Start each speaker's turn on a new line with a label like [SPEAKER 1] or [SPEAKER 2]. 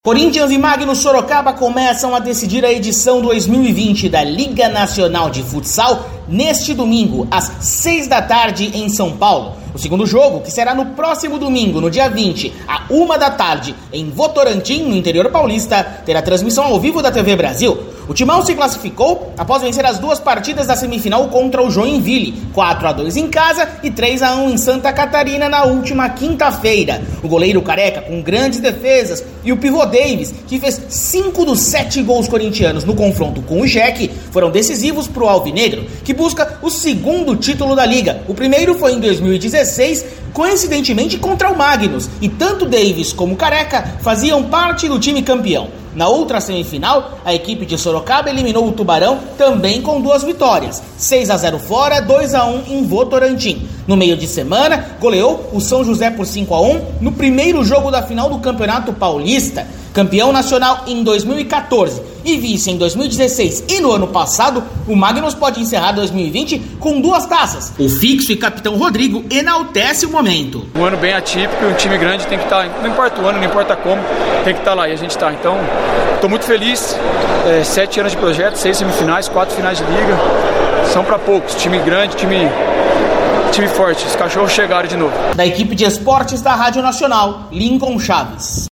[SPEAKER 1] Corinthians e Magnus Sorocaba começam a decidir a edição 2020 da Liga Nacional de Futsal neste domingo, às 6 da tarde em São Paulo. O segundo jogo, que será no próximo domingo, no dia 20, à 1 da tarde, em Votorantim, no interior paulista, terá transmissão ao vivo da TV Brasil. O Timão se classificou após vencer as duas partidas da semifinal contra o Joinville, 4-2 em casa e 3-1 em Santa Catarina na última quinta-feira. O goleiro Careca, com grandes defesas, e o pivô Davis, que fez 5 dos 7 gols corintianos no confronto com o Jack, foram decisivos para o Alvinegro, que busca o segundo título da Liga. O primeiro foi em 2016, coincidentemente contra o Magnus, e tanto Davis como Careca faziam parte do time campeão. Na outra semifinal, a equipe de Sorocaba eliminou o Tubarão também com 2 vitórias, 6-0 fora, 2-1 em Votorantim. No meio de semana, goleou o São José por 5-1 no primeiro jogo da final do Campeonato Paulista. Campeão nacional em 2014 e vice em 2016 e no ano passado, o Magnus pode encerrar 2020 com 2 taças. O fixo e capitão Rodrigo enaltece o momento.
[SPEAKER 2] Um ano bem atípico, um time grande tem que estar, não importa o ano, não importa como, tem que estar lá e a gente está. Então, estou muito feliz, 7 anos de projeto, 6 semifinais, 4 finais de liga, são para poucos, time grande, time forte, os cachorros chegaram de novo.
[SPEAKER 1] Da equipe de esportes da Rádio Nacional, Lincoln Chaves.